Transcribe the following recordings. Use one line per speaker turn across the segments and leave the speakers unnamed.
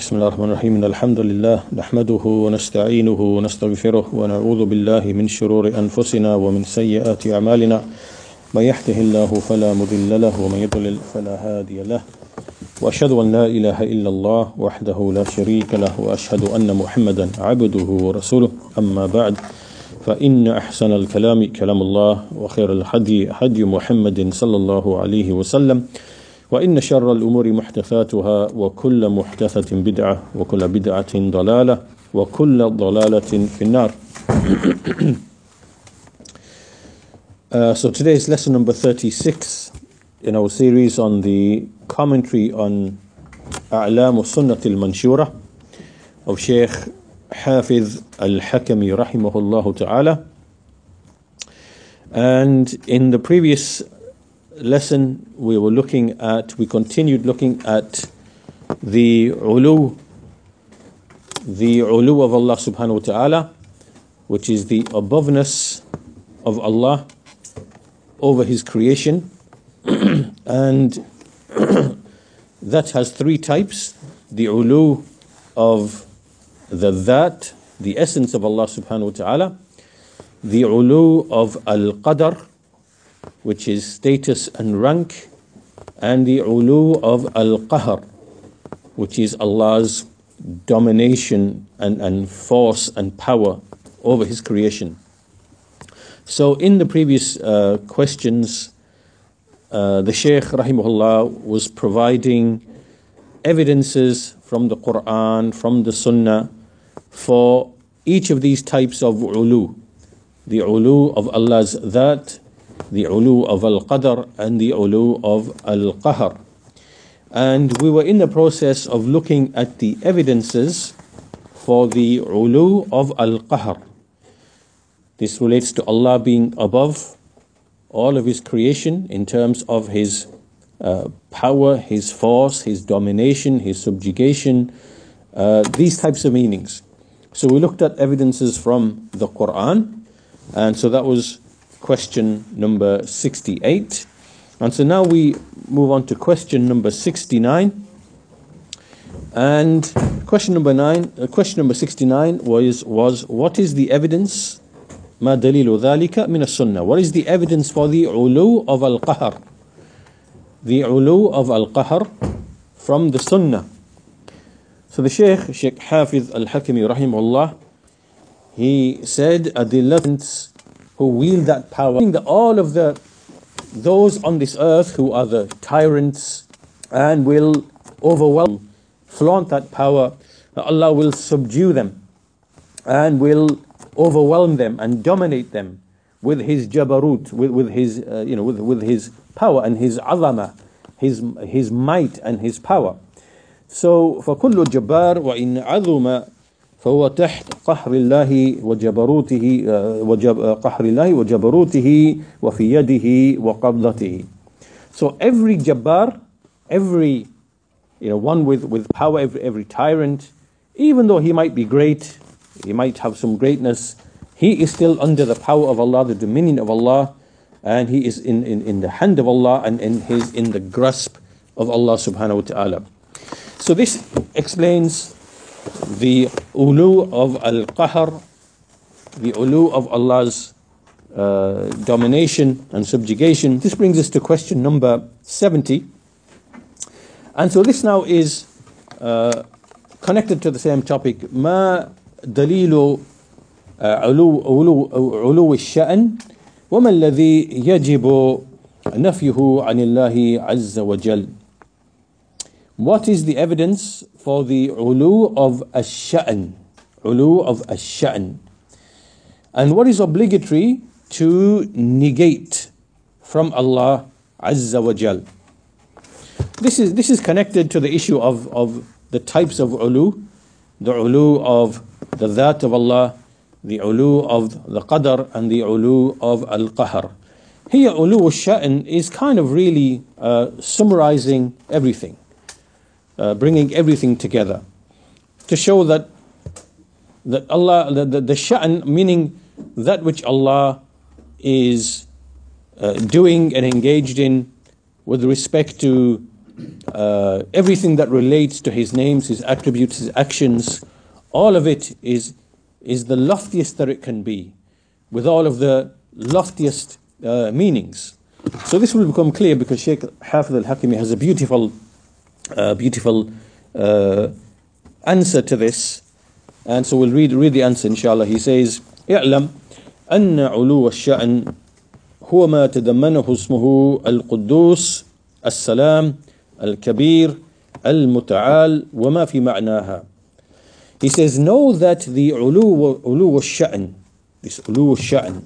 بسم الله الرحمن الرحيم. الحمد لله نحمده ونستعينه ونستغفره ونعوذ بالله من شرور أنفسنا ومن سيئات أعمالنا. من يهده الله فلا مضل له ومن يضلل فلا هادي له. وأشهد أن لا إله إلا الله وحده لا شريك له وأشهد أن محمدا عبده ورسوله. أما بعد فإن أحسن الكلام كلام الله وخير الهدي هدي محمد صلى الله عليه وسلم وإن شر الأمور محدثاتها وكل محدثة بدعة وكل بدعة ضلالة وكل ضلالة في النار. So today is lesson number 36 in our series on the commentary on A'lam al-Sunnah al-Manshura of Sheikh Hafiz al-Hakami rahimahullah ta'ala. And in the previous lesson we continued looking at the ulu of Allah subhanahu wa ta'ala, which is the aboveness of Allah over his creation. And that has three types: the ulu of the dhat, the essence of Allah subhanahu wa ta'ala; the ulu of al-qadr, which is status and rank; and the ulu of al-qahr, which is Allah's domination and force and power over his creation. So in the previous questions, the Shaykh rahimahullah was providing evidences from the Quran, from the Sunnah, for each of these types of ulu: the ulu of Allah's dhat, the ulu of al-qadr, and the ulu of al-qahr. And we were in the process of looking at the evidences for the ulu of al-qahr. This relates to Allah being above all of his creation in terms of his power, his force, his domination, his subjugation, these types of meanings. So we looked at evidences from the Quran, and so that was question number 68. And so now we move on to question number 69. And question number 69 was what is the evidence? ما دليل ذلك من السنة. What is the evidence for the ulu of al-qahr? The ulu of al-qahr from the Sunnah. So the Sheikh Hafiz al-Hakami rahimahullah, he said, adillatins who wield that power, that all of those on this earth who are the tyrants and will overwhelm, flaunt that power, Allah will subdue them and will overwhelm them and dominate them with his jabarut, with his with his power and his azama, his might and his power. So فكل جبار وإن عظم فهو تحت قهر الله وجبروته وفي يده وقبضته. So every jabbar, every one with power, every tyrant, even though he might be great, he might have some greatness, he is still under the power of Allah, the dominion of Allah, and he is in the hand of Allah and in the grasp of Allah subhanahu wa ta'ala. So this explains the ulu of al-qahr, the ulu of Allah's domination and subjugation. This brings us to question number 70. And so this now is connected to the same topic. ما دليل علو الشأن وما الذي يجب نفيه عن الله عز وجل. What is the evidence for the ulu of ash-sha'n? Ulu of ash-sha'n. And what is obligatory to negate from Allah Azza wa Jal? This is connected to the issue of the types of ulu, the ulu of the dhat of Allah, the ulu of the qadr, and the ulu of al-qahr. Here ulu ash-sha'n is kind of really summarizing everything. Bringing everything together to show that Allah, the sha'n, meaning that which Allah is doing and engaged in with respect to everything that relates to his names, his attributes, his actions, all of it is the loftiest that it can be, with all of the loftiest meanings. So this will become clear because Shaykh Hafidh al-Hakimi has a beautiful answer to this. And so we'll read the answer inshallah. He says, اعلم أن علو الشأن هو ما تضمنه اسمه القدوس السلام الكبير المتعال وما في معناها. He says, know that the علو الشأن, this علو الشأن,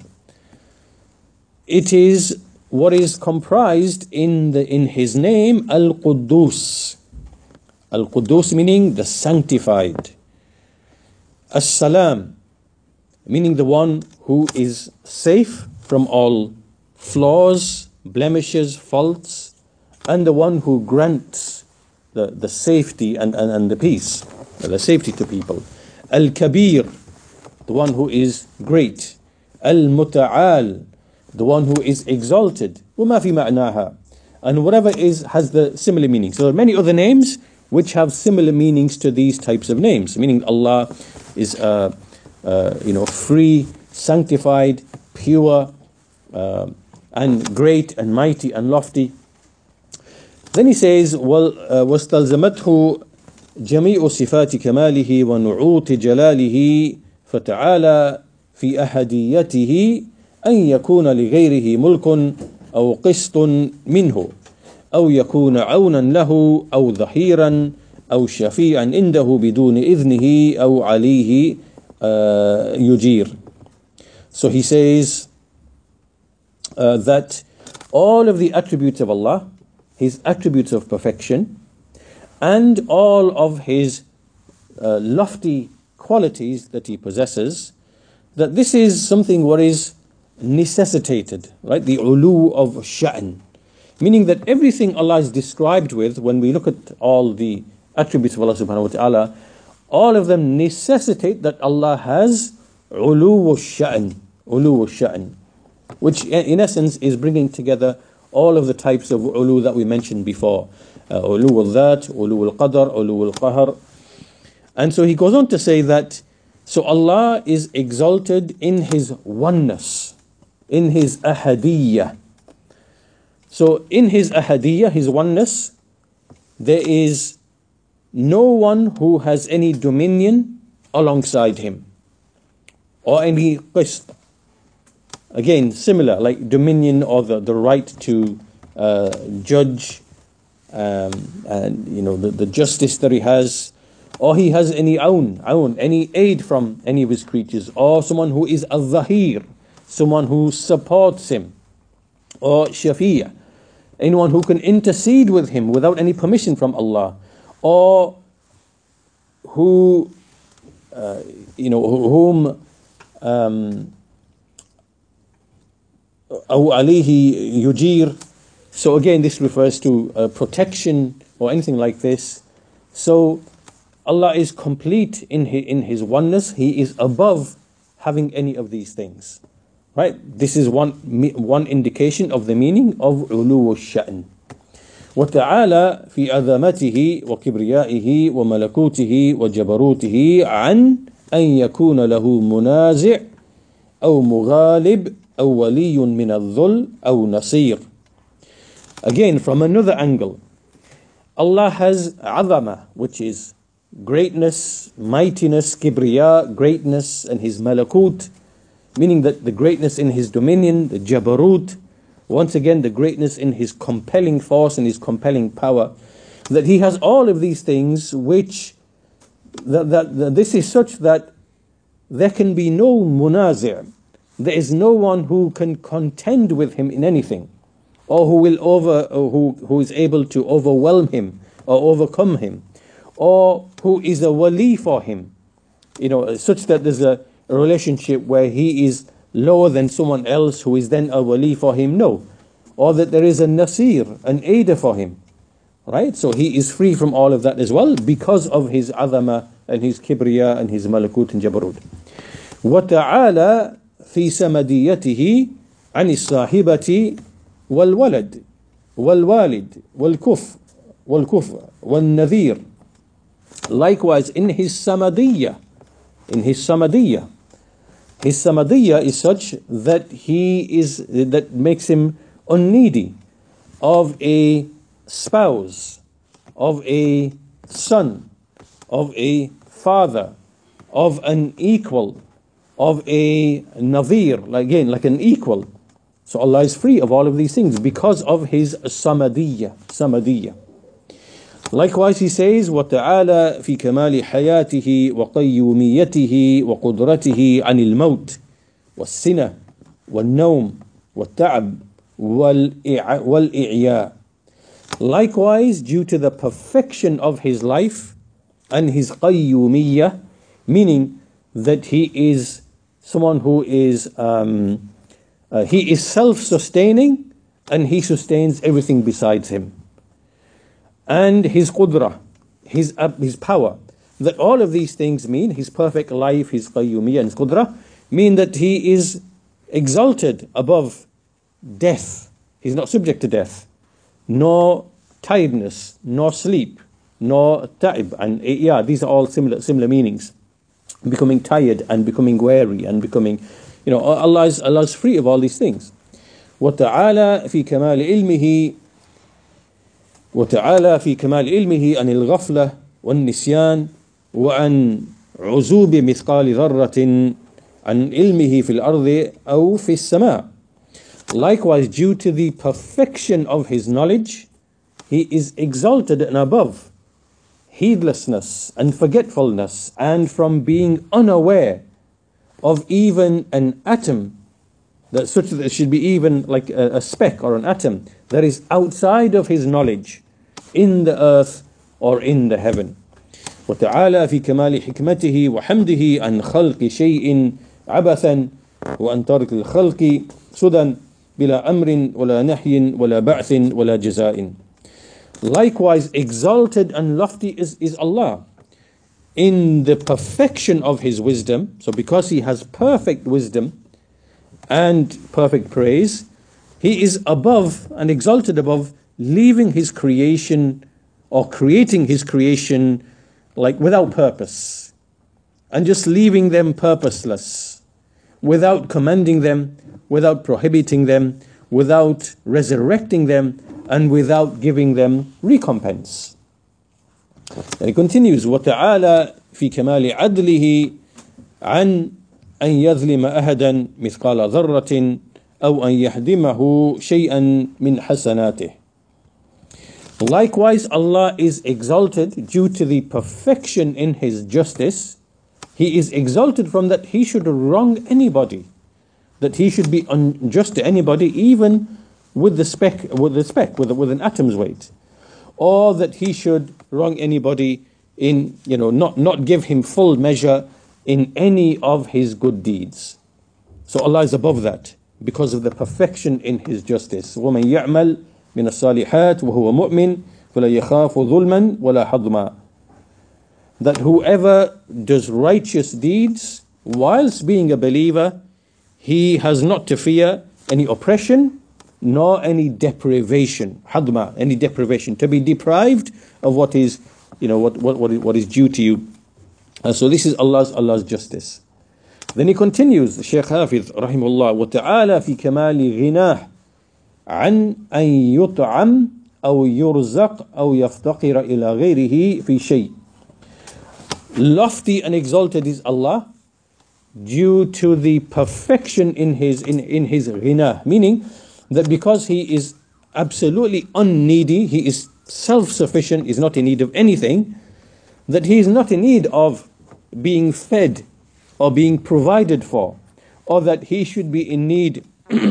it is what is comprised in his name Al-Quddus. Al-Quddus meaning the sanctified. As-Salam meaning the one who is safe from all flaws, blemishes, faults, and the one who grants the safety and the peace, the safety to people. Al-Kabir, the one who is great. Al-Muta'al, the one who is exalted. وَمَا فِي مَعْنَاهَا, and whatever has the similar meaning. So there are many other names which have similar meanings to these types of names, meaning Allah is free, sanctified, pure, and great and mighty and lofty. Then he says, وَاسْتَلْزَمَتْهُ جَمِيعُ صِفَاتِ كَمَالِهِ وَنُعُوتِ جَلَالِهِ فَتَعَالَى فِي أَحَدِيَّتِهِ أن يكون لغيره ملك أو قسط منه أو يكون عونا له أو ظهيرا أو شفيعا عنده بدون إذنه أو عليه يجير. So he says that all of the attributes of Allah, his attributes of perfection, and all of his lofty qualities that he possesses, that this is something what is necessitated, right? The ulu of sha'n, meaning that everything Allah is described with, when we look at all the attributes of Allah subhanahu wa ta'ala, all of them necessitate that Allah has ulu sha'n, which in essence is bringing together all of the types of ulu that we mentioned before. Ulu al-dhat, ulu al-qadr, ulu al-qahr. And so he goes on to say that, so Allah is exalted in his oneness, in his ahadiyya. So in his ahadiyya, his oneness, there is no one who has any dominion alongside him, or any qist. Again, similar, like dominion or the right to judge, and the justice that he has, or he has any any aid from any of his creatures, or someone who is al-zahir, someone who supports him, or shafi'ah, anyone who can intercede with him without any permission from Allah, or whom أو عليه يجير. So again, this refers to protection or anything like this. So Allah is complete in his oneness. He is above having any of these things. Right? This is one indication of the meaning of علو الشأن. وتعالى في عظمته وكبريائه وملكوته وجبروته عن أن يكون له منازع أو مغالب أو ولي من الذل أو نصير. Again, from another angle, Allah has عظمة, which is greatness, mightiness, kibriya, greatness, and his malakut, meaning that the greatness in his dominion, the jabarut, once again the greatness in his compelling force and his compelling power, that he has all of these things which that this is such that there can be no munazir. There is no one who can contend with him in anything, or who is able to overwhelm him or overcome him, or who is a wali for him, such that there's a relationship where he is lower than someone else who is then a wali for him. No. Or that there is a nasir, an aider for him. Right? So he is free from all of that as well because of his azama and his kibriya and his malakut and jabarut. وَتَعَالَى فِي سَمَدِيَّتِهِ عَنِ الصَّاحِبَةِ وَالْوَلَدِ وَالْوَالِدِ وَالْكُفْرِ والكفر والنذير. Likewise in his samadiyya, his samadiyya is such that that makes him unneedy of a spouse, of a son, of a father, of an equal, of a nadhir, again like an equal. So Allah is free of all of these things because of his samadiyya. Likewise he says, وَتَعَالَى فِي كَمَالِ حَيَاتِهِ وَقَيُّومِيَّتِهِ وَقُدْرَتِهِ عَنِ الْمَوْتِ وَالسِّنَةِ وَالنَّوْمِ وَالتَّعَبِ وَالْإِعْيَاءِ. Likewise, due to the perfection of his life and his qayyumiyyah, meaning that he is someone who is he is self-sustaining and he sustains everything besides him. And his qudra, his power, that all of these things mean his perfect life, his qayyumiyyah and his qudra, mean that he is exalted above death. He's not subject to death, nor tiredness, nor sleep, nor ta'ib. And yeah, these are all similar meanings. Becoming tired and becoming weary and becoming, Allah is free of all these things. وَتَعَالَى فِي كَمَالِ عِلْمِهِ عَنِ الْغَفْلَةِ وَالنِّسْيَانِ وَعَنْ عُزُوبِ مِثْقَالِ ذَرَّةٍ عَنْ عِلْمِهِ فِي الْأَرْضِ أَوْ فِي السَّمَاءِ. Likewise, due to the perfection of his knowledge, he is exalted and above heedlessness and forgetfulness, and from being unaware of even an atom, that should be even like a speck or an atom that is outside of his knowledge in the earth or in the heaven. وَتَعَالَى فِي كَمَالِ حِكْمَتِهِ وَحَمْدِهِ عَنْ خَلْقِ شَيْءٍ عَبَثًا وَأَنْ تَرْكِ الْخَلْقِ سُدًى بِلَا أَمْرٍ وَلَا نَحْيٍ وَلَا بَعْثٍ وَلَا جَزَاءٍ. Likewise, exalted and lofty is Allah in the perfection of his wisdom. So because he has perfect wisdom and perfect praise, he is above and exalted above leaving his creation or creating his creation like without purpose and just leaving them purposeless, without commanding them, without prohibiting them, without resurrecting them, and without giving them recompense. And he continues, وَتَعَالَى فِي كَمَالِ عَدْلِهِ عَنْ أَنْ يَظْلِمَ أَحَدًا مِثْقَالَ ذَرَّةٍ أَوْ أَنْ يَهْدِمَهُ شَيْئًا مِنْ حَسَنَاتِهِ. Likewise, Allah is exalted due to the perfection in his justice. He is exalted from that he should wrong anybody, that he should be unjust to anybody, even with an atom's weight, or that he should wrong anybody in, not give him full measure in any of his good deeds. So Allah is above that because of the perfection in his justice. وَمَنْ يَعْمَلْ مِنَ الصَّالِحَاتِ وَهُوَ مُؤْمِنٌ فَلَا يَخَافُ ظُلْمًا وَلَا حَظْمًا. That whoever does righteous deeds whilst being a believer, he has not to fear any oppression nor any deprivation, hadma, any deprivation, to be deprived of what is, what is due to you. So this is Allah's justice. Then he continues, the Shaykh Hafiz rahimahullah, وَتَعَالَى فِي كَمَالِ غِنَاهِ عَنْ أَنْ يُطْعَمْ أَوْ يُرْزَقْ أَوْ يَفْتَقِرَ إِلَى غَيْرِهِ فِي شَيْءٍ. Lofty and exalted is Allah due to the perfection in his ghina, meaning that because he is absolutely unneedy, he is self-sufficient, is not in need of anything, that he is not in need of being fed or being provided for, or that he should be in need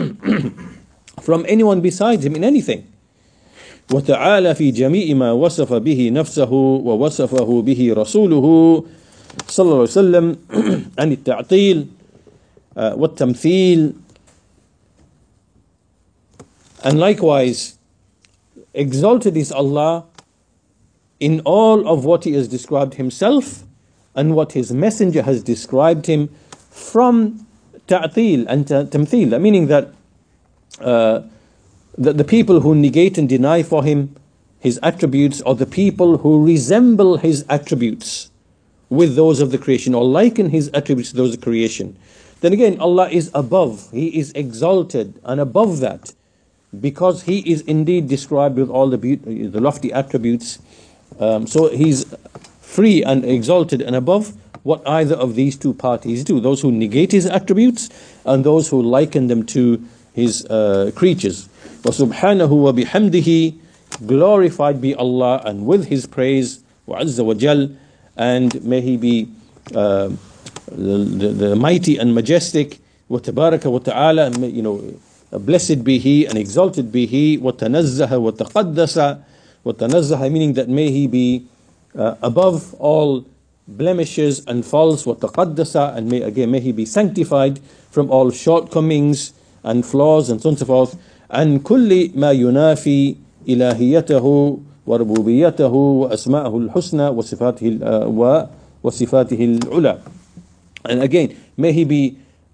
from anyone besides him in anything. وَتَعَالَى فِي جَمِيعِ مَا وَصَفَ بِهِ نَفْسَهُ وَوَصَفَهُ بِهِ رَسُولُهُ صلى الله عليه وسلم عن التعطيل والتمثيل. And likewise, exalted is Allah in all of what he has described himself and what his messenger has described him from ta'til and tamthil, meaning that the people who negate and deny for him his attributes, or the people who resemble his attributes with those of the creation, or liken his attributes to those of creation, then again Allah is above, He is exalted and above that, because He is indeed described with all the lofty attributes. So He's free and exalted and above what either of these two parties do, those who negate His attributes and those who liken them to His creatures. وَسُبْحَانَهُ وَبِحَمْدِهِ, glorified be Allah and with His praise, وَعَزَّ وَجَلْ, and may He be the mighty and majestic, وَتَبَارَكَ وَتَعَالَى, blessed be He and exalted be He, وَتَنَزَّهَ وَتَقَدَّسَ, وَتَنَزَّهَ, meaning that may He be above all blemishes and faults, وَتَقَدَّسَ, and may He be sanctified from all shortcomings and flaws and so on and so forth, and كل ما ينافي إلهيته وربوبيته وأسماءه الحسنى وصفاته العلى. And again, may He be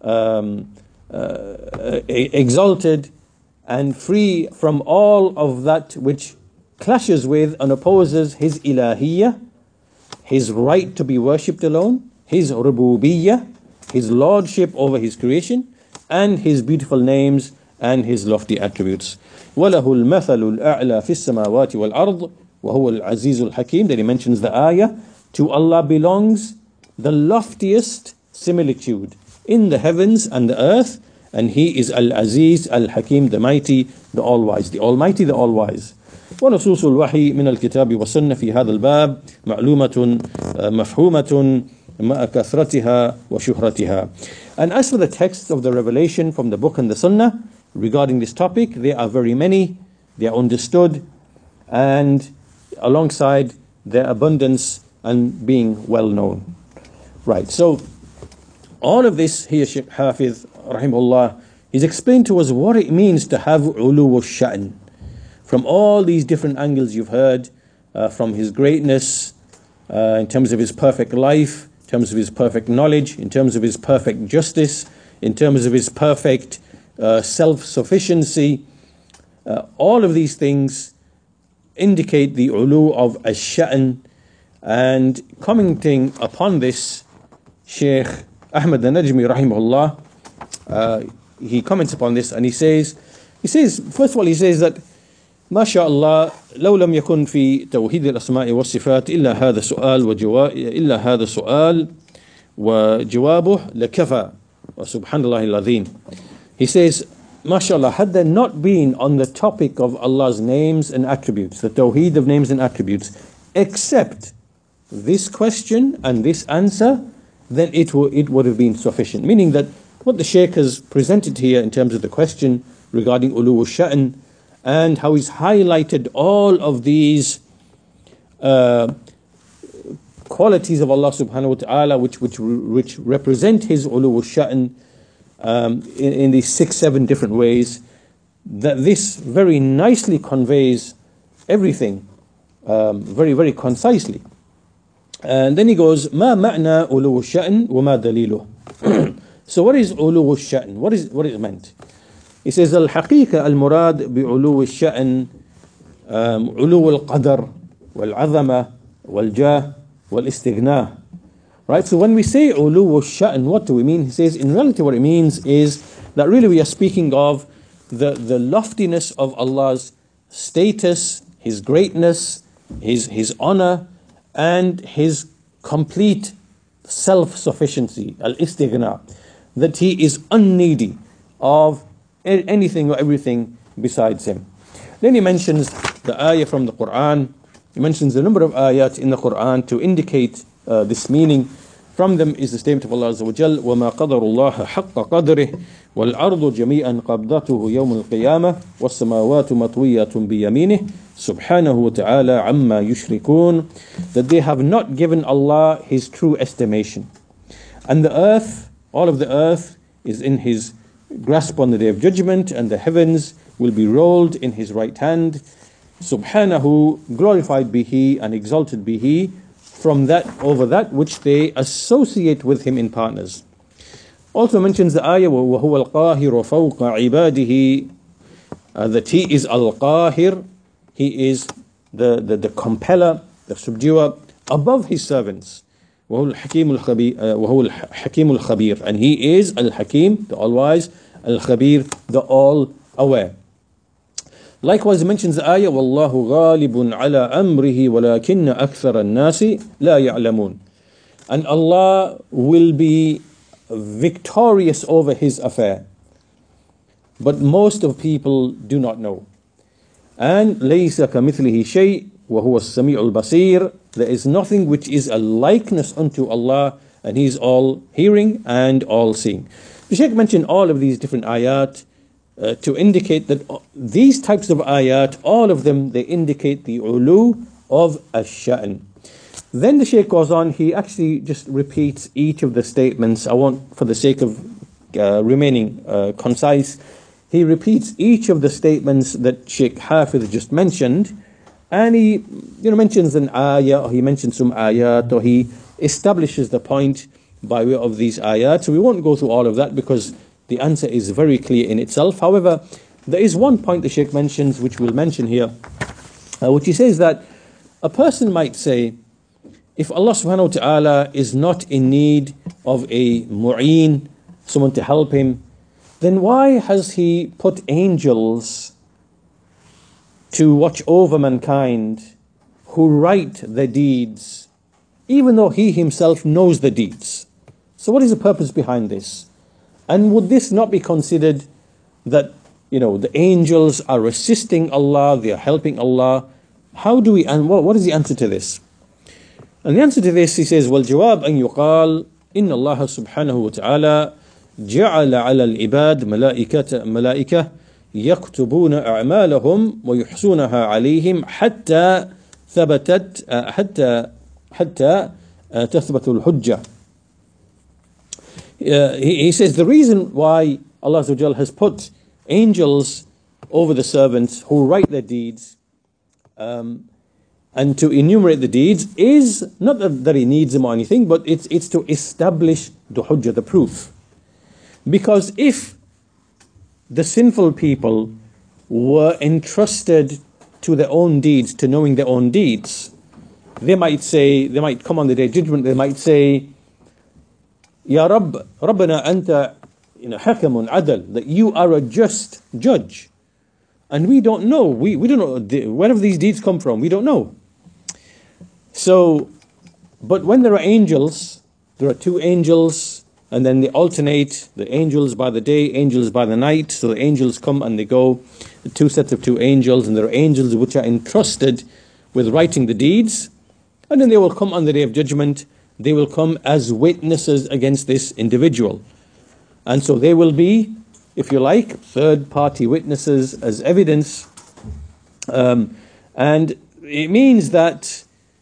exalted and free from all of that which clashes with and opposes His ilahiyya, His right to be worshipped alone, His rububiyyah, His lordship over His creation, and His beautiful names and His lofty attributes. وَلَهُ الْمَثَلُ الْأَعْلَى فِي السَّمَاوَاتِ وَالْأَرْضِ وَهُوَ الْعَزِيزُ الْحَكِيمُ. Then He mentions the ayah, to Allah belongs the loftiest similitude in the heavens and the earth, and He is Al-Aziz, Al-Hakim, the mighty, the all-wise, the almighty, the all-wise. ونصوص الوحي من الكتاب والسنة في هذا الباب معلومة مفهومة مع كثرتها وشهرتها. And as for the texts of the revelation from the book and the sunnah regarding this topic, they are very many, they are understood, and alongside their abundance and being well known. Right, so all of this here, Shaykh Hafiz rahimahullah, he's explained to us what it means to have ulu sha'n. From all these different angles you've heard, from His greatness, in terms of His perfect life, in terms of His perfect knowledge, in terms of His perfect justice, in terms of His perfect self-sufficiency, all of these things indicate the ulu of ash-sha'n. And commenting upon this, Shaykh Ahmad al-Najmi rahimahullah, he comments upon this and he says, first of all, he says that ما شاء الله لو لم يكن في توحيد الأسماء والصفات إلا هذا السؤال وجوابه لكفى وسبحان الله العظيم. He says, MashaAllah, had there not been on the topic of Allah's names and attributes, the tawheed of names and attributes, except this question and this answer, then it would have been sufficient. Meaning that what the Shaykh has presented here in terms of the question regarding ulu sha'n, and how he's highlighted all of these qualities of Allah subhanahu wa ta'ala which represent His ulu sha'n in these 6-7 different ways, that this very nicely conveys everything very, very concisely. And then he goes, ما معنى ulu sha'n وما دليله. So what is ulu sha'n? What is it meant? He says, الحقيقة المراد بعلو الشأن علو القدر والعظمة والجاه والاستغناء. Right, so when we say ulu sha'n, what do we mean? He says, in reality what it means is that really we are speaking of the loftiness of Allah's status, His greatness, His honor, and His complete self-sufficiency, al-istighna, that He is unneedy of anything or everything besides Him. Then he mentions the ayah from the Quran. He mentions a number of ayat in the Quran to indicate this meaning. From them is the statement of Allah Azza wa Jal, وَمَا قَدَرُ اللَّهَ حَقَّ قَدْرِهِ وَالْأَرْضُ جَمِيعًا قَبْضَتُهُ يَوْمَ الْقِيَامَةِ وَالسَّمَاوَاتُ مَطْوِيَّةٌ بِيَمِينِهِ سُبْحَانَهُ وَتَعَالَى عَمَّا يُشْرِكُونَ. That they have not given Allah His true estimation. And the earth, all of the earth, is in His grasp on the Day of Judgment, and the heavens will be rolled in His right hand. Subhanahu, glorified be He and exalted be He from that, over that which they associate with Him in partners. Also mentions the ayah, وَهُوَ الْقَاهِرُ فَوْقَ عِبَادِهِ, that He is Al-Qahir, He is the compeller, the subduer, above his servants. وهو الحكيم الخبير, and he is Al-Hakim, the all-wise, Al-Khabir, the all-aware. Likewise, he mentions the ayah, وَاللَّهُ غَالِبٌ عَلَىٰ أَمْرِهِ وَلَكِنَّ أَكْثَرَ النَّاسِ لَا يَعْلَمُونَ. And Allah will be victorious over his affair, but most of people do not know. And لَيْسَ كَمِثْلِهِ شَيْءٍ وَهُوَ السَّمِيعُ الْبَصِيرُ. There is nothing which is a likeness unto Allah, and He is all hearing and all seeing. The Shaykh mentioned all of these different ayat to indicate that these types of ayat, all of them, they indicate the ulu of ash-sha'n. Then the Shaykh goes on, he actually just repeats each of the statements. I want, for the sake of remaining concise, he repeats each of the statements that Shaykh Hafiz just mentioned, and he mentions an ayah, or he mentions some ayat, or he establishes the point by way of these ayat. So we won't go through all of that because the answer is very clear in itself. However, there is one point the Shaykh mentions, which we'll mention here, which he says that a person might say, if Allah subhanahu wa ta'ala is not in need of a mu'een, someone to help him, then why has He put angels to watch over mankind who write their deeds, even though He Himself knows the deeds? So what is the purpose behind this? And would this not be considered that, the angels are assisting Allah, they are helping Allah? How do we, and what is the answer to this? And the answer to this, he says, وَالْجَوَابْ أَنْ يُقَالْ إِنَّ اللَّهَ سُبْحَانَهُ وَتَعَالَى جَعَلَ عَلَى الْعِبَادِ مَلَائِكَةً يكتبون أعمالهم ويحصونها عليهم حتى تثبت الحجة. He says the reason why Allah Azza wa Jal has put angels over the servants who write their deeds and to enumerate the deeds is not that He needs them or anything, but it's to establish the hujjah, the proof. Because if the sinful people were entrusted to their own deeds, to knowing their own deeds, they might come on the day of judgment, they might say, Ya Rabb, Rabbana anta hakamun adal, that you are a just judge. And we don't know, we don't know, wherever these deeds come from, we don't know. So, but when there are angels, there are two angels, and then they alternate, the angels by the day, angels by the night. So the angels come and they go, the two sets of two angels, and there are angels which are entrusted with writing the deeds. And then they will come on the day of judgment, they will come as witnesses against this individual. And so they will be, if you like, third-party witnesses as evidence. And it means that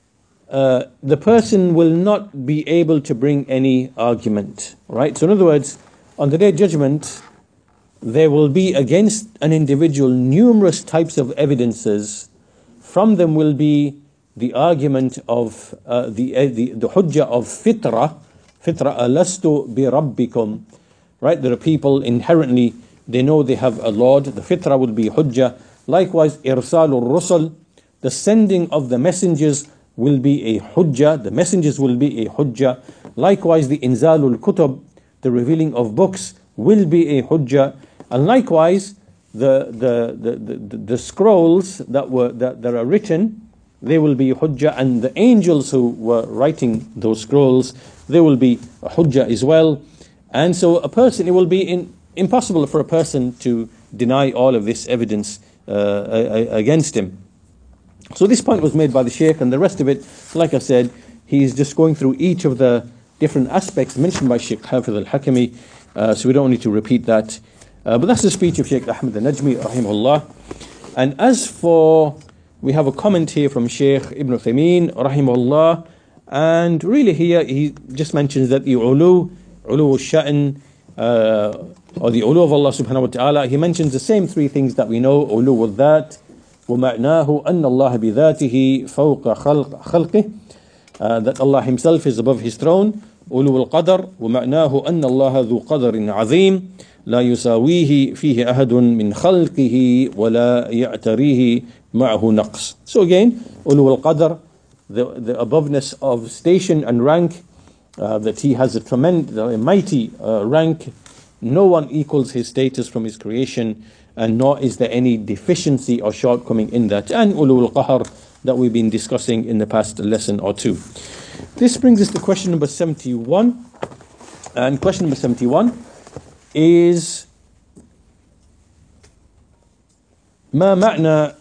the person will not be able to bring any argument, right? So in other words, on the day of judgment, there will be against an individual numerous types of evidences. From them will be the argument of the hujjah of fitra, alastu bi rabbikum, right? There are people inherently, they know they have a Lord. The fitra will be hujjah. Likewise, irsalul rusul, the sending of the messengers will be a hujjah, the messengers will be a hujjah. Likewise, the inzalul kutub, the revealing of books, will be a hujjah. And likewise, the scrolls that are written, they will be hujjah, and the angels who were writing those scrolls, they will be a hujjah as well. And so it will be impossible for a person to deny all of this evidence against him. So this point was made by the Shaykh, and the rest of it, like I said, he's just going through each of the different aspects mentioned by Shaykh Hafiz al-Hakami, so we don't need to repeat that. But that's the speech of Shaykh Ahmad al-Najmi, rahimahullah. And as for, we have a comment here from Shaykh Ibn Uthaymeen, rahimahullah, and really here he just mentions that the ulu al-sha'n, or the ulu of Allah subhanahu wa ta'ala, he mentions the same three things that we know, ulu al-dhat, وَمَعْنَاهُ أَنَّ اللَّهَ بِذَاتِهِ فَوْقَ خَلْقِهِ, that Allah Himself is above His throne. أُولُو الْقَدَرِ وَمَعْنَاهُ أَنَّ اللَّهَ ذُو قَدَرٍ عَظِيمٍ لَا يُسَاوِيهِ فِيهِ أَحَدٌ مِّنْ خَلْقِهِ وَلَا يَعْتَرِيهِ معه نقص. So again, علو القدر, the aboveness of station and rank, that he has a mighty rank. No one equals his status from his creation, and nor is there any deficiency or shortcoming in that. And ulul qahr, that we've been discussing in the past lesson or two. This brings us to question number 71. And question number 71 is ما معنى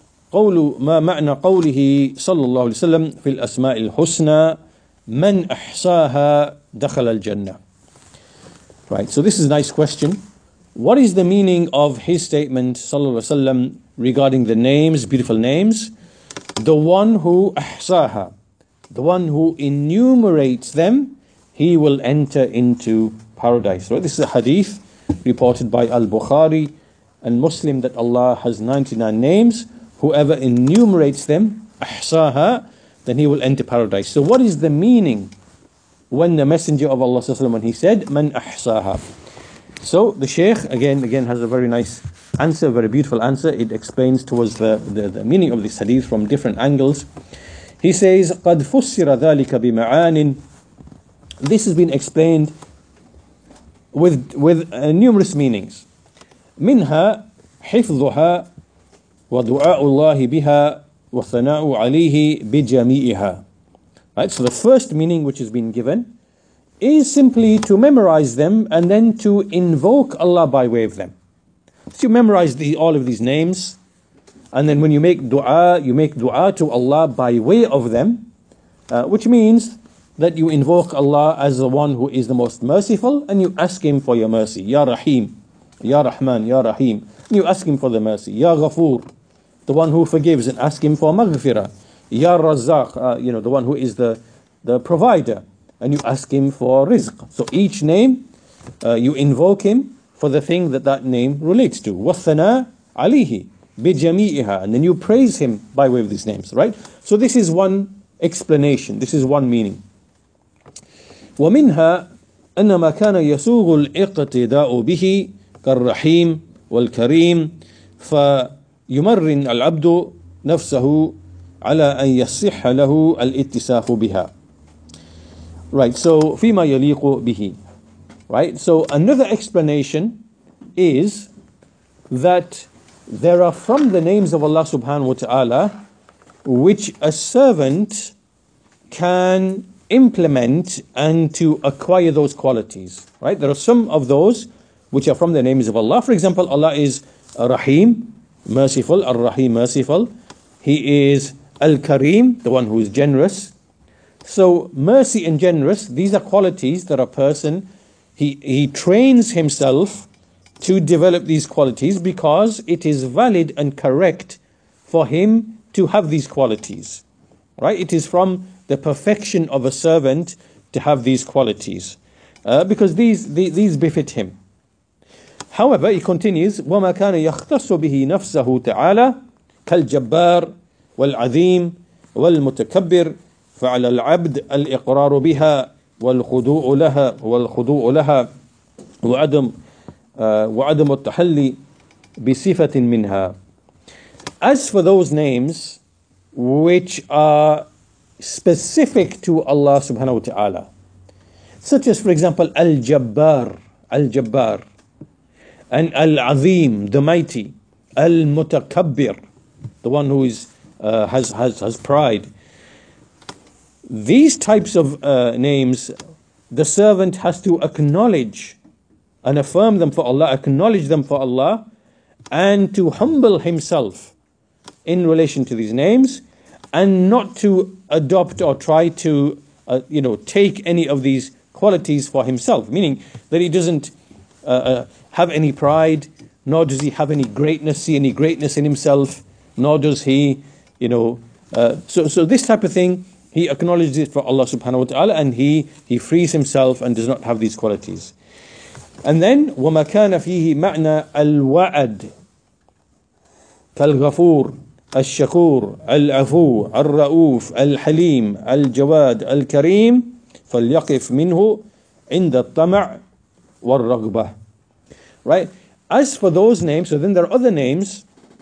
قوله صلى الله عليه وسلم في الأسماء الحسنى من أحصاها دخل الجنة. Right, so this is a nice question. What is the meaning of his statement صلى الله عليه وسلم regarding the names, beautiful names? The one who أحصاها, the one who enumerates them, he will enter into paradise. Right, this is a hadith reported by Al-Bukhari and Muslim that Allah has 99 names. Whoever enumerates them, أحصاها, then he will enter paradise. So what is the meaning when the Messenger of Allah when he said man أحصاها? So the Shaykh again has a very nice answer, very beautiful answer. It explains towards the meaning of this hadith from different angles. He says قد فسر ذلك بمعان. This has been explained with numerous meanings. منها حفظها ودعاء الله بها وثناء عليه بجميعها. Right, so the first meaning which has been given is simply to memorize them and then to invoke Allah by way of them. So you memorize all of these names, and then when you make dua to Allah by way of them, which means that you invoke Allah as the one who is the most merciful, and you ask Him for your mercy. Ya Rahim, Ya Rahman, Ya Rahim. And you ask Him for the mercy. Ya Ghafoor, the one who forgives, and ask Him for maghfirah. Ya Razzaq, the one who is the provider, and you ask Him for rizq. So each name, you invoke Him for the thing that name relates to. وَالثَّنَاء عَلِيهِ بِجَمِيعِهَا. And then you praise Him by way of these names, right? So this is one explanation, this is one meaning. ومنها أن ما كان يسوغ الاقتداء به كالرحيم والكريم فيمرن العبد نفسه على أن يصح له الاتصاف بها. Right, so فيما يليق به. Right, so another explanation is that there are from the names of Allah subhanahu wa ta'ala which a servant can implement and to acquire those qualities. Right, there are some of those which are from the names of Allah. For example, Allah is Rahim, merciful, Ar-Rahim, merciful. He is Al-Kareem, the one who is generous. So mercy and generous, these are qualities that a person, he trains himself to develop these qualities because it is valid and correct for him to have these qualities. Right? It is from the perfection of a servant to have these qualities because these befit him. However, he continues, وَمَا كَانَ يَخْتَصُ بِهِ نَفْسَهُ تَعَالَى كَالْجَبَّارِ وَالْعَظِيمِ وَالْمُتَكَبِّرِ فَعَلَى الْعَبْدِ الْإِقْرَارُ بِهَا وَالْخُضُوعُ لَهَا وَعَدَمُ التَّحَلِّي بِصِفَةٍ مِنْهَا. As for those names which are specific to Allah subhanahu wa ta'ala, such as for example Al-Jabbar, and Al-Azim, the mighty, Al-Mutakabbir, the one who is has pride. These types of names, the servant has to acknowledge and affirm them for Allah, acknowledge them for Allah, and to humble himself in relation to these names, and not to adopt or try to take any of these qualities for himself, meaning that he doesn't have any pride, nor does he have any greatness, see any greatness in himself, nor does he, so this type of thing, he acknowledges it for Allah subhanahu wa ta'ala, and he frees himself and does not have these qualities. And then وَمَا كَانَ فِيهِ مَعْنَى الْوَعَدِ كَالْغَفُورِ الشكور العفو الرؤوف الحليم الجواد الكريم فليقف منه عند الطمع والرغبة. Right? As for those names, so then there are other names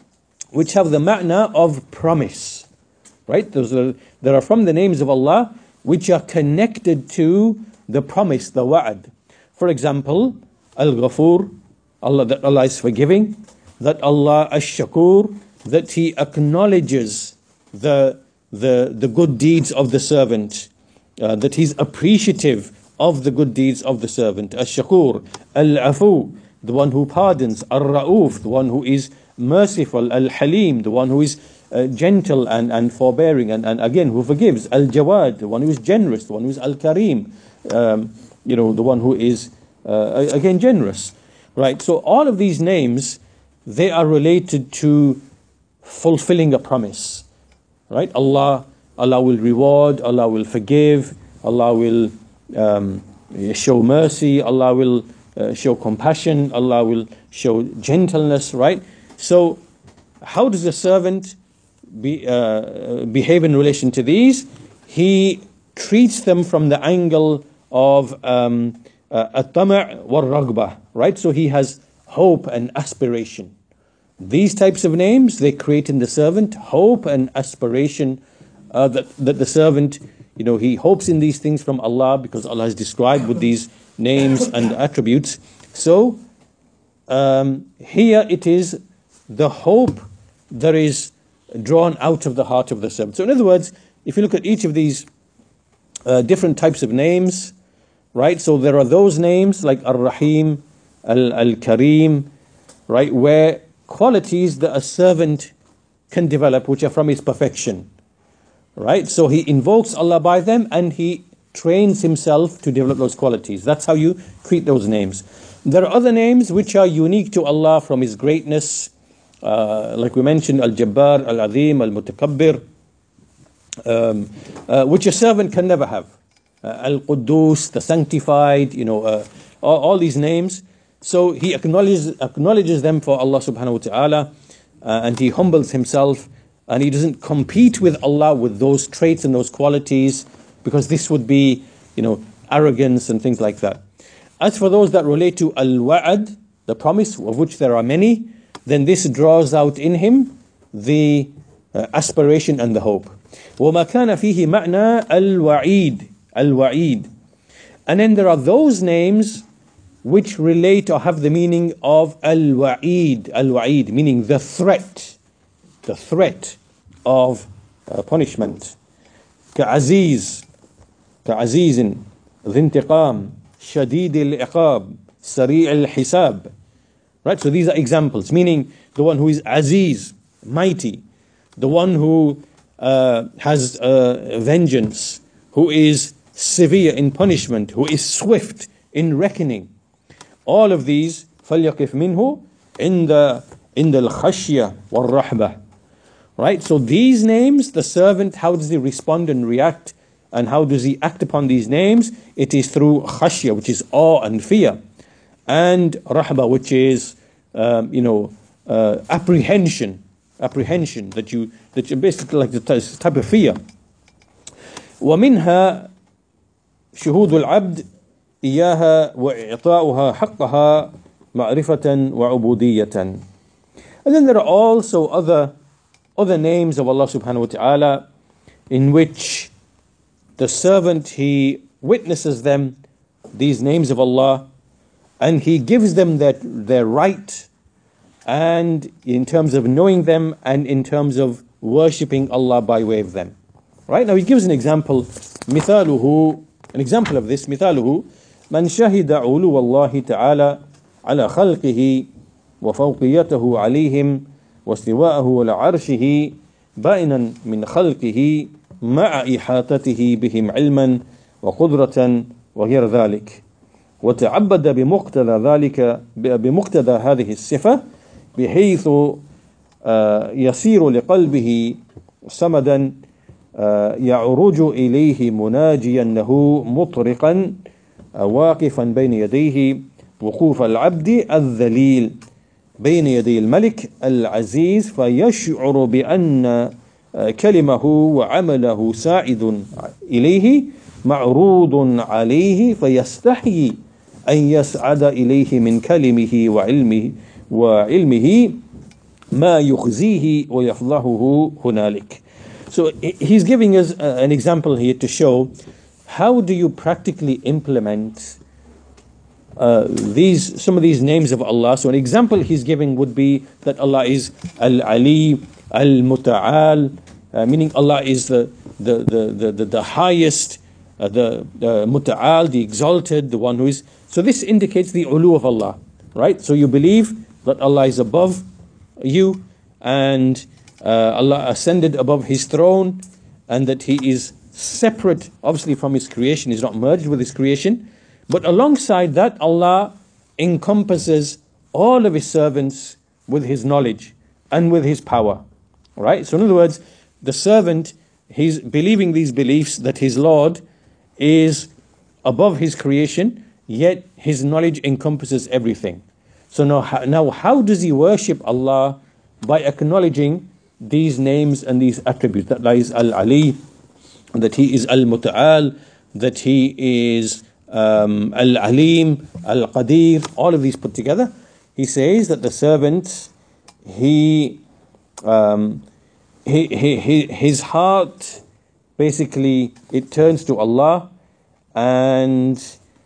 which have the ma'na of promise. Right? There are from the names of Allah which are connected to the promise, the wa'ad. For example, Al-Ghafur, that Allah is forgiving, that Allah Ash-Shakur, that He acknowledges the good deeds of the servant, that He's appreciative of the good deeds of the servant. Ash-Shakur, Al-Afu, the one who pardons, Ar-Ra'uf, the one who is merciful, Al-Halim, the one who is gentle and forbearing, and again who forgives, Al-Jawad, the one who is generous, the one who is Al-Karim, the one who is again generous. Right? So all of these names, they are related to fulfilling a promise. Right? Allah will reward, Allah will forgive, Allah will show mercy, Allah will show compassion, Allah will show gentleness, right? So how does a servant behave in relation to these? He treats them from the angle of at-tama' wal-raghbah, right? So he has hope and aspiration. These types of names, they create in the servant hope and aspiration, that the servant, he hopes in these things from Allah because Allah is described with these names and attributes. So here it is the hope that is drawn out of the heart of the servant. So in other words, if you look at each of these different types of names, right? So there are those names like Ar-Rahim, Al-Kareem, right? Where qualities that a servant can develop which are from his perfection, right? So he invokes Allah by them and he trains himself to develop those qualities. That's how you treat those names. There are other names which are unique to Allah from His greatness, like we mentioned, Al-Jabbar, Al-Azim, Al-Mutakabbir, which a servant can never have. Al-Quddus, the sanctified, all these names. So he acknowledges them for Allah subhanahu wa ta'ala, and he humbles himself, and he doesn't compete with Allah with those traits and those qualities, because this would be, arrogance and things like that. As for those that relate to al-wa'ad, the promise, of which there are many, then this draws out in him the aspiration and the hope. وَمَا كَانَ فِيهِ مَعْنَى الْوَعِيد. And then there are those names which relate or have the meaning of al-wa'id, meaning the threat of punishment. كعزيز ذي انتقام شديد العقاب سريع الحساب. Right, so these are examples, meaning the one who is Aziz, mighty, the one who has vengeance, who is severe in punishment, who is swift in reckoning. All of these فَلْيَقِفْ مِنْهُ عِنْدَ الْخَشْيَةِ وَالرَّحْبَةِ. Right, so these names, the servant, how does he respond and react, and how does he act upon these names? It is through khashya, which is awe and fear, and rahba, which is apprehension, that you basically like the type of fear. ومنها شهود العبد إياها وإعطاؤها حقها معرفة وعبودية. And then there are also other names of Allah subhanahu wa ta'ala in which the servant, he witnesses them, these names of Allah, and he gives them their right, and in terms of knowing them and in terms of worshipping Allah by way of them. Right, now he gives an example. An example of this, مثاله من شهد علو الله تعالى على خلقه وفوقيته عليهم واستواءه على عرشه بائنا من خلقه مع إحاطته بهم علما وقدرة وغير ذلك، وتعبد بمقتضى هذه الصفة بحيث يصير لقلبه صمدا يعرج إليه مناجيا له مطرقا واقفا بين يديه وقوف العبد الذليل بين يدي الملك العزيز، فيشعر بأن كلمه وعمله ساعد إليه معروض عليه، فيستحي أن يسعد إليه من كلمه وعلمه ما يخزيه ويفضحه هنالك. So he's giving us an example here to show how do you practically implement some of these names of Allah. So an example he's giving would be that Allah is Al-Ali, Al-Muta'al, meaning Allah is the highest, the Muta'al, the exalted, the one who is. So this indicates the ulu of Allah, right? So you believe that Allah is above you, and Allah ascended above His throne, and that He is separate, obviously, from His creation. He's not merged with His creation. But alongside that, Allah encompasses all of His servants with His knowledge and with His power. Right? So in other words, the servant, he's believing these beliefs that his Lord is above His creation, yet His knowledge encompasses everything. So now how does he worship Allah? By acknowledging these names and these attributes. That Allah is Al-Ali, that He is Al-Muta'al, that He is Al-Alim, Al-Qadir, all of these put together. He says that the servant, his heart, basically, it turns to Allah, and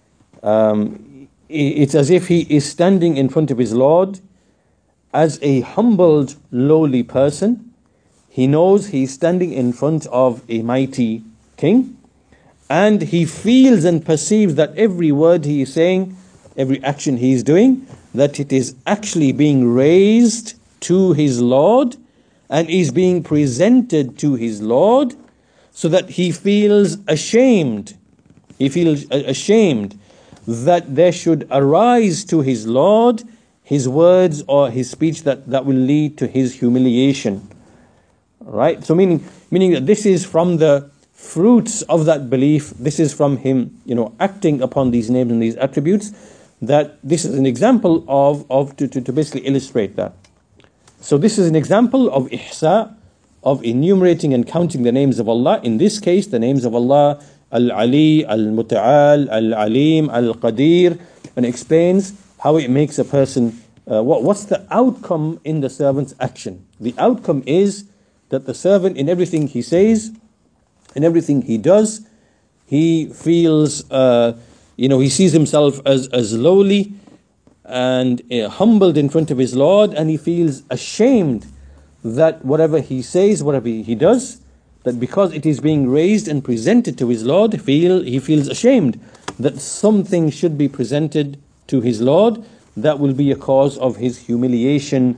it's as if he is standing in front of his Lord as a humbled, lowly person. He knows he is standing in front of a mighty king, and he feels and perceives that every word he is saying, every action he is doing, that it is actually being raised to his Lord and is being presented to his Lord, so that he feels ashamed. He feels ashamed that there should arise to his Lord his words or his speech that will lead to his humiliation. Right? So meaning that this is from the fruits of that belief. This is from him, acting upon these names and these attributes. That this is an example to basically illustrate that. So this is an example of ihsa, of enumerating and counting the names of Allah. In this case, the names of Allah, Al-Ali, Al-Muta'al, Al-Alim, Al-Qadir, and explains how it makes a person, what's the outcome in the servant's action. The outcome is that the servant, in everything he says, in everything he does, he feels, he sees himself as lowly and humbled in front of his Lord, and he feels ashamed that whatever he says, whatever he does, that because it is being raised and presented to his Lord, he feels ashamed that something should be presented to his Lord that will be a cause of his humiliation,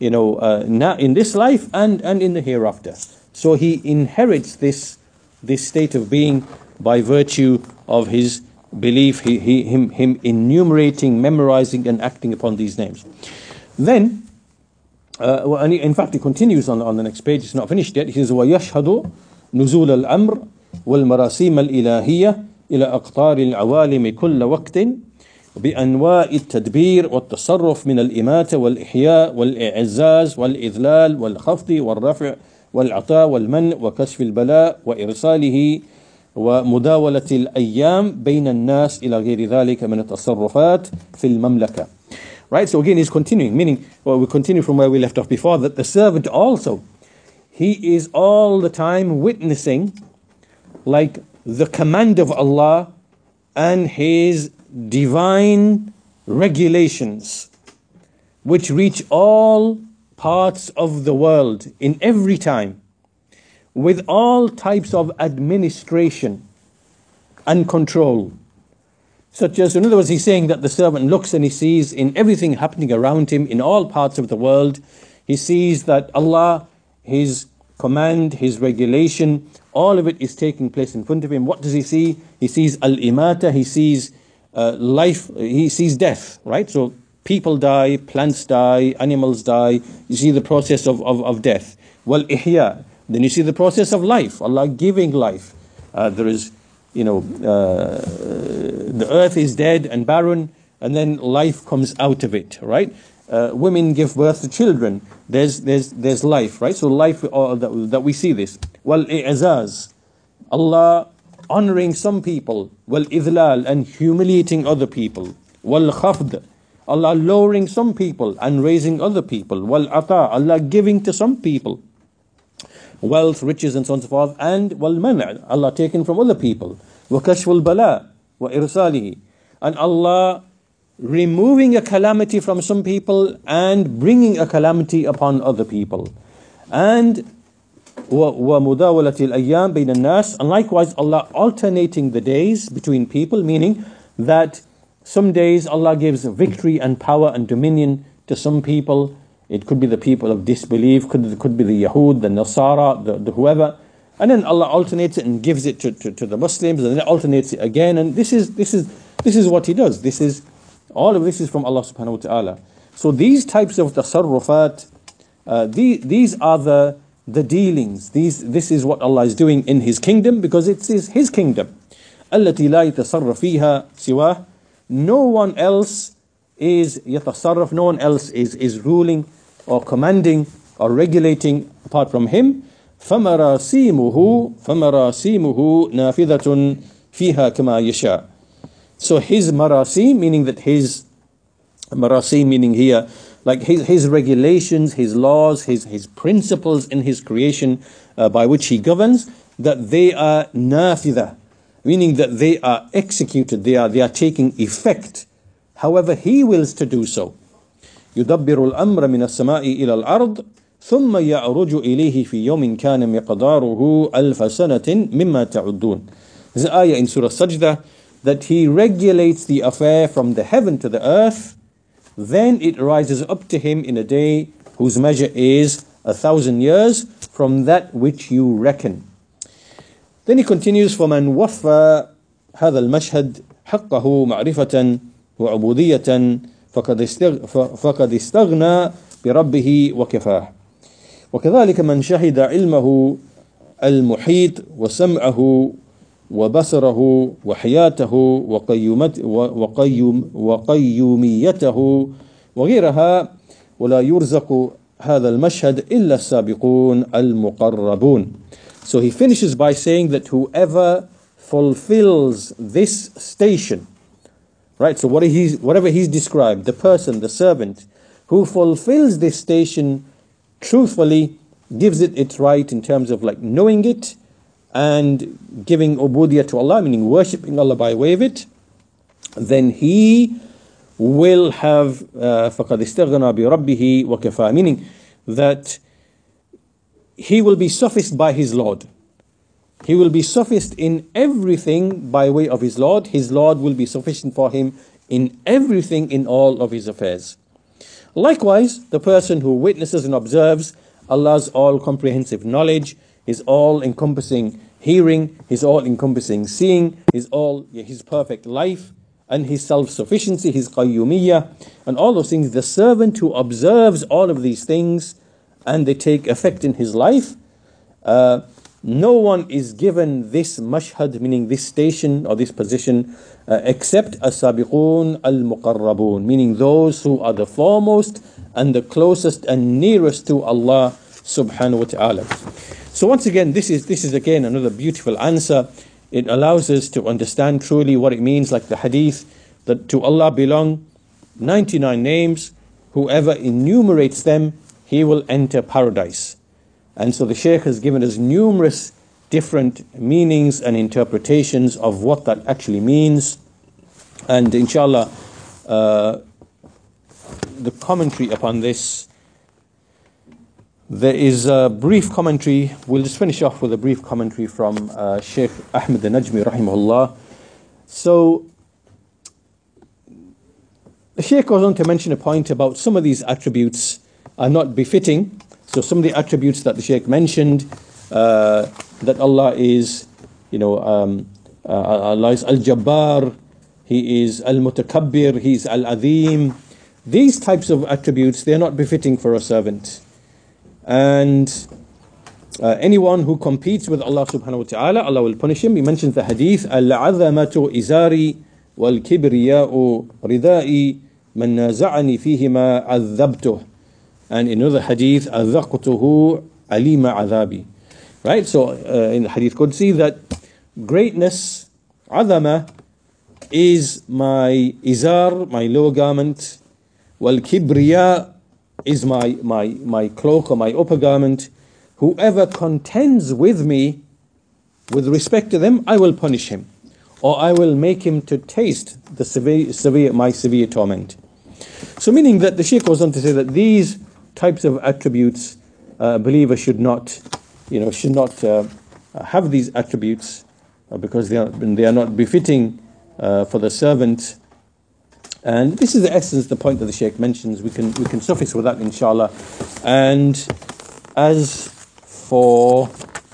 in this life and in the hereafter. So he inherits this state of being by virtue of his belief, him enumerating, memorizing, and acting upon these names. Then, and in fact, he continues on the next page. It's not finished yet. He says, وَيَشْهَدُ نُزُولَ الْأَمْرِ وَالْمَرَاسِيمَ الْإِلَهِيَّةِ إِلَى أَقْطَارِ الْعَوَالِمِ كُلَّ وَقْتٍ بأنواع التدبير والتصرف من الإماتة والإحياء والإعزاز والإذلال والخفض والرفع والعطاء والمنع وكشف البلاء وإرساله ومداولة الأيام بين الناس إلى غير ذلك من التصرفات في المملكة. Right, so again he's continuing, meaning, we continue from where we left off before, that the servant also, he is all the time witnessing like the command of Allah and His divine regulations which reach all parts of the world in every time, with all types of administration and control. Such as, in other words, he's saying that the servant looks and he sees in everything happening around him in all parts of the world, he sees that Allah, His command, His regulation, all of it is taking place in front of him. What does he see? He sees al-imata, he sees life, he sees death, right? So people die, plants die, animals die. You see the process of death. Well, ihya, then you see the process of life, Allah giving life. There is, the earth is dead and barren, and then life comes out of it, right? Women give birth to children. There's life, right? So life, that we see this. Well, i'azaz, Allah honoring some people, wal idlal, and humiliating other people, wal khafd, Allah lowering some people and raising other people. Wal ata, Allah giving to some people wealth, riches, and so on and so forth. And wal man', Allah taking from other people. Wa kashful bala wa irsalihi, and Allah removing a calamity from some people and bringing a calamity upon other people. And وَمُدَاوَلَةِ الْأَيَّامِ بَيْنَ النَّاسِ, and likewise Allah alternating the days between people, meaning that some days Allah gives victory and power and dominion to some people. It could be the people of disbelief, could be the Yahud, the Nasara, the whoever, and then Allah alternates it and gives it to the Muslims, and then alternates it again. And this is what He does. All of this is from Allah subhanahu wa ta'ala. So these types of tasarrufat, these are the dealings. This is what Allah is doing in His kingdom, because it is His kingdom. التي لا يتصرف فيها سواه. No one else is يتصرف, no one else is ruling or commanding or regulating apart from Him. فمراسيمه نافذة فيها كما يشاء. So His marasim, meaning that His marasim, meaning here, like his regulations, His laws, His principles in His creation by which He governs, that they are nafida, meaning that they are executed, they are taking effect however He wills to do so. يدبر الأمر من السماء إلى الأرض ثم يعرج إليه في يوم كان مقداره ألف سنة مما تعدون. There's an ayah in Surah Sajdah that He regulates the affair from the heaven to the earth, then it rises up to Him in a day whose measure is 1,000 years from that which you reckon. Then He continues, فَمَنْ وَفَّى هذا المشهد حقه معرفة وعبودية فقد استغنى بربه وكفاه. وكذلك من شهد علمه المحيط وسمعه وبصره وحياته وقيوميته وغيرها ولا يرزق هذا المشهد إلا السابقون المقربون. So he finishes by saying that whoever fulfills this station, right? So whatever he's described, the person, the servant who fulfills this station truthfully, gives it its right in terms of like knowing it and giving ubudiyah to Allah, meaning worshipping Allah by way of it, then he will have فَقَدْ اسْتَغْنَى بِرَبِّهِ وَكَفَى, meaning that he will be sufficed by his Lord. He will be sufficed in everything by way of his Lord. His Lord will be sufficient for him in everything in all of his affairs. Likewise, the person who witnesses and observes Allah's all-comprehensive knowledge, His all-encompassing hearing, His all-encompassing seeing, His perfect life, and His self-sufficiency, His qayyumiyyah, and all those things, the servant who observes all of these things and they take effect in his life, no one is given this mashhad, meaning this station or this position, except as-sabiqun al-muqarrabun, meaning those who are the foremost and the closest and nearest to Allah subhanahu wa ta'ala. So once again, this is again another beautiful answer. It allows us to understand truly what it means, like the hadith, that to Allah belong 99 names. Whoever enumerates them, he will enter paradise. And so the Shaykh has given us numerous different meanings and interpretations of what that actually means. And inshallah, the commentary upon this, there is a brief commentary. We'll just finish off with a brief commentary from Shaykh Ahmed al-Najmi rahimahullah. So the Shaykh goes on to mention a point about some of these attributes are not befitting. So some of the attributes that the Shaykh mentioned, that Allah is, Allah is Al-Jabbar, He is Al-Mutakabbir, He is Al-Azim. These types of attributes, they are not befitting for a servant. And anyone who competes with Allah subhanahu wa ta'ala, Allah will punish him. He mentions the hadith, Al-'azamatu izari wal-kibriya'u ridai man naza'ani fihima 'adhabtuh. And in another hadith, أَذَقْتُهُ alima عَذَابِي. Right? So in the hadith Qudsi, that greatness, azama, is my izar, my lower garment, وَالْكِبْرِيَا is my cloak or my upper garment. Whoever contends with me with respect to them, I will punish him, or I will make him to taste my severe torment. So meaning that the Shaykh goes on to say that these types of attributes, a believer should not have these attributes because they are not befitting for the servant. And this is the essence, the point that the Shaykh mentions. We can suffice with that, inshallah. And as for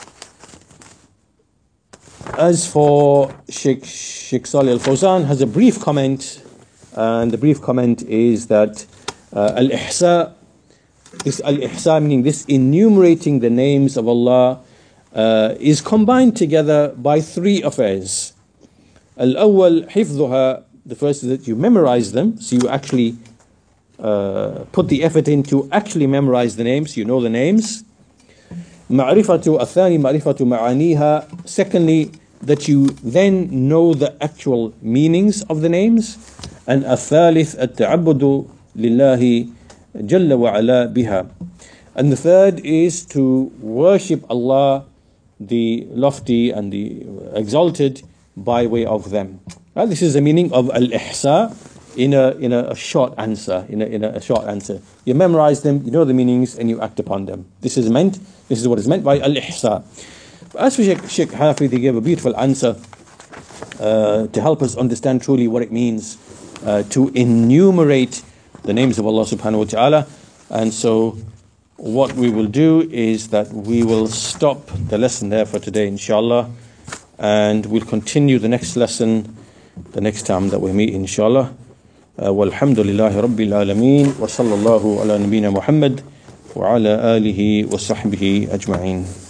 Sheikh Salih Al-Fawzan has a brief comment, and the brief comment is that al-ihsa meaning this enumerating the names of Allah is combined together by three affairs. Al-awwal hifdhuha, the first is that you memorize them, so you actually put the effort in to actually memorize the names, you know the names. Ma'rifatu athani ma'rifatu ma'aniha, secondly, that you then know the actual meanings of the names. And athalith at-ta'abbudu lillahi jalla wa ala biha. And the third is to worship Allah, the lofty and the exalted, by way of them. Right? This is the meaning of al-ihsa in a short answer. In a short answer, you memorize them, you know the meanings, and you act upon them. This is what is meant by al-ihsa. As for Sheikh Hafidh, he gave a beautiful answer to help us understand truly what it means to enumerate the names of Allah subhanahu wa ta'ala. And so what we will do is that we will stop the lesson there for today, inshallah, and we'll continue the next lesson the next time that we meet, inshallah. Walhamdulillahi Rabbil Alameen, wa sallallahu ala nabiyyina Muhammad wa ala alihi wa sahbihi ajma'een.